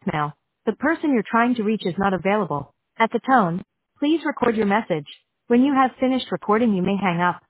voicemail. The person you're trying to reach is not available. At the tone, please record your message. When you have finished recording, you may hang up.